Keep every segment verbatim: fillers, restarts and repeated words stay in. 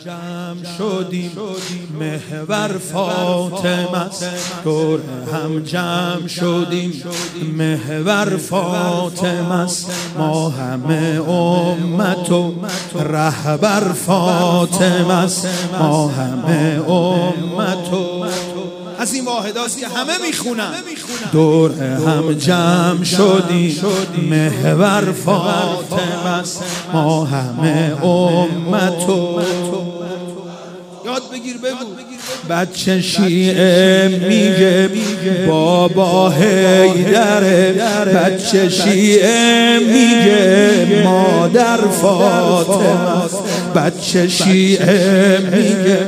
جمع شدیم محور فاطمه است، دور هم جمع شدیم محور فاطمه است، ما همه امت و رهبر فاطمه است، ما همه امت و از این واحداست که همه میخونن. دور هم جمع شدیم محور فاطمه است، ما همه امت و یاد بگیر بگو. بچه شیعه میگه بابا حیدره، بچه شیعه میگه مادر فاطمه است، بچه شیعه میگه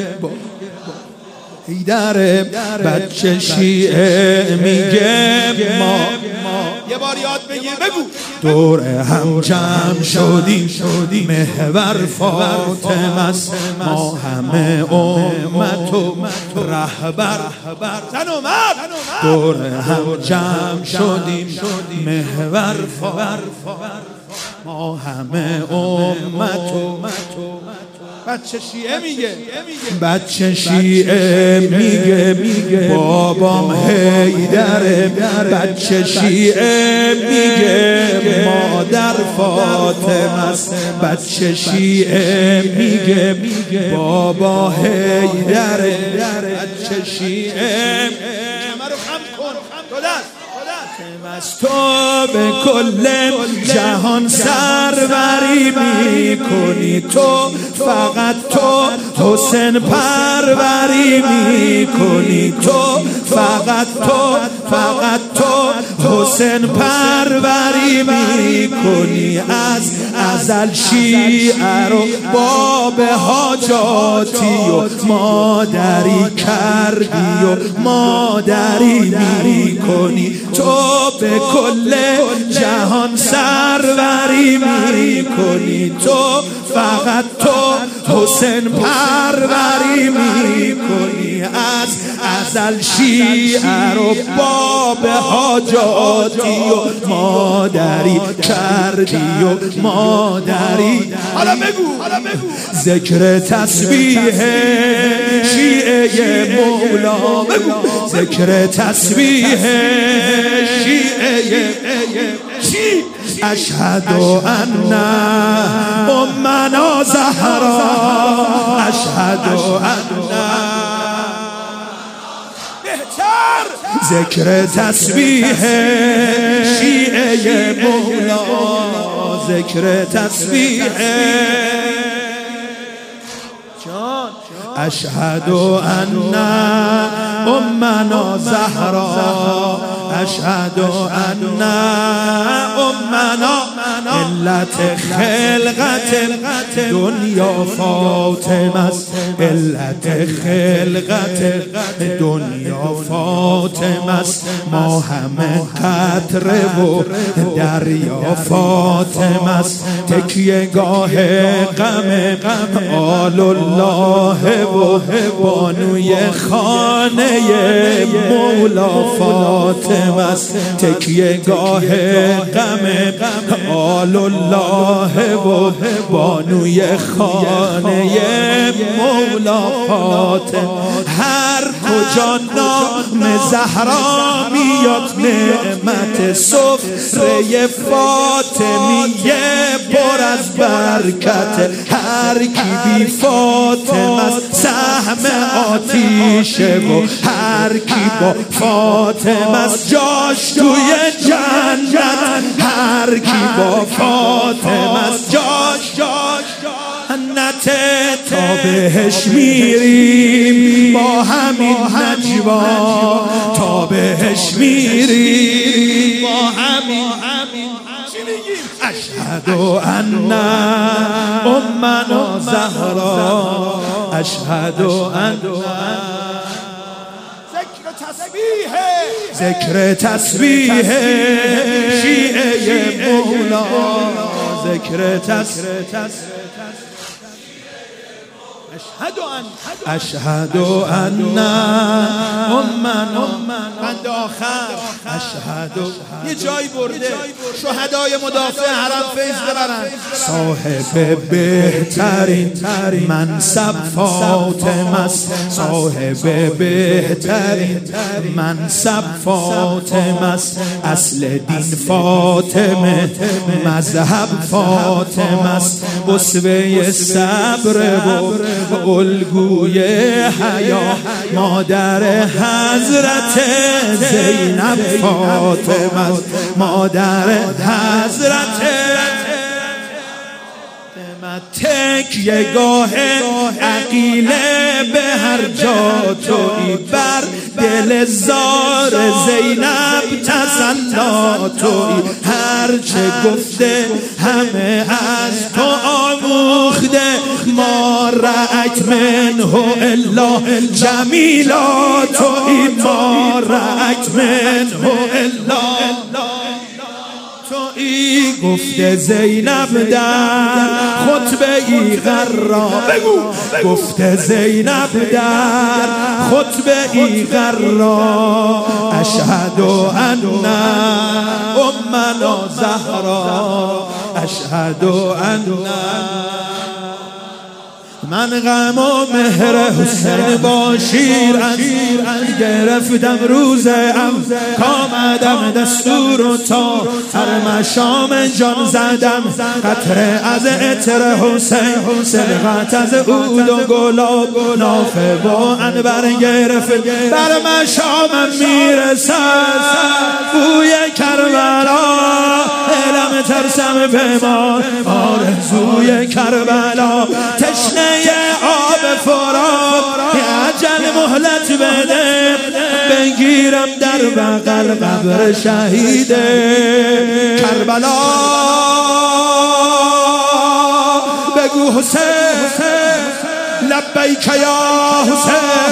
حیدره، بچه شیعه میگه ما. یه بار یاد بگیر بگو. دور هم جمع شدیم محور فاطمه است، ما همه امت و رهبر زن و مرد. دور هم جمع شدیم محور فاطمه، ما همه امت و بچه شیعه میگه بچه شیعه میگه بابام حیدره، بچه شیعه میگه مادر فاطمه است، بچه شیعه میگه بابا حیدره، بچه شیعه کمر رو خم کن دو دست تو به کل جهان سروری میکنی، تو فقط تو حسین پروری میکنی، تو فقط تو فقط تو حسین پروری میکنی، از ازل شیعه رو باب حاجاتی و مادری کردی و مادری میکنی، تو به کل جهان سروری میکنی، تو فقط تو حسین پروری میکنی، از ازل شیعه رو باب حاجاتی و مادری کردی و مادری. حالا بگو حالا بگو ذکر تسبیح شیعه مولا، بگو ذکر تسبیح شیعه چی؟ اشهد ان امنا زهرا، اشهد ان ذکر تسبیح شیعه مولا، ذکر تسبیح جان اشهد ان امنا زهرا، اشهد ان امنا علت خلقت دنیا فاطمه است، علت خلقت دنیا فاطمه است، ما همه قطره و دریا فاطمه است، تکیه گاه غم آل الله و بانوی خانه مولا فاطمه است، تکیه گاه غم آل الله و بانوی خانه مولا فاطمه. هر کجا نام زهرا میاد نعمت سفره فاطمیه پر از برکت، هر کی بی فاطمه است سهم آتیشه و هر کی با فاطمه است جاش توی جنت، هر کی با فاطمه است جاش جاش جنت. تا بهش میریم با همین نجوا، تا بهش میریم با همین اشهد ان امنا زهرا، اشهد ان ذکر تسبیح شیعه مولا، ذکر تسبیح اشهد ان امنا بند آخر اشهد یه جایی برده شهدای مدافع حرم فیض ببرن. صاحب بهترین منصب فاطمه است، صاحب بهترین منصب فاطمه است، اصل دین فاطمه مذهب فاطمه است، اسوه صبر و الگوی حیا مادر حضرت زینب فاطمه است، مادر حضرت تکیه گاه عقیله به هر جا تویی، بر دل زار زینب تسلا تویی، هرچه گفته همه از تو آموخته، ما رأیت منه الا جمیلا تویی، ما رأیت منه الا تویی. گفته زینب در خطبه ای غرا، گفته زینب در خطبه ای غرا، اشهد ان امنا زهرا، اشهد ان من غم و مهر حسین با شیر از گرفتم روز ام کامدم دستور و تا هر مشام جان زدم، قطره از عطر حسین سرقت از عود و گلاب، نافه با انبر گرفت بر مشامم میرسد بوی کربلا، دلم ترسم بمان آرزوی کربلا، تشنه آب فرات عجل مهلت بده، بگیرم در بغل قبر شهید کربلا، بگو حسین لبیک یا حسین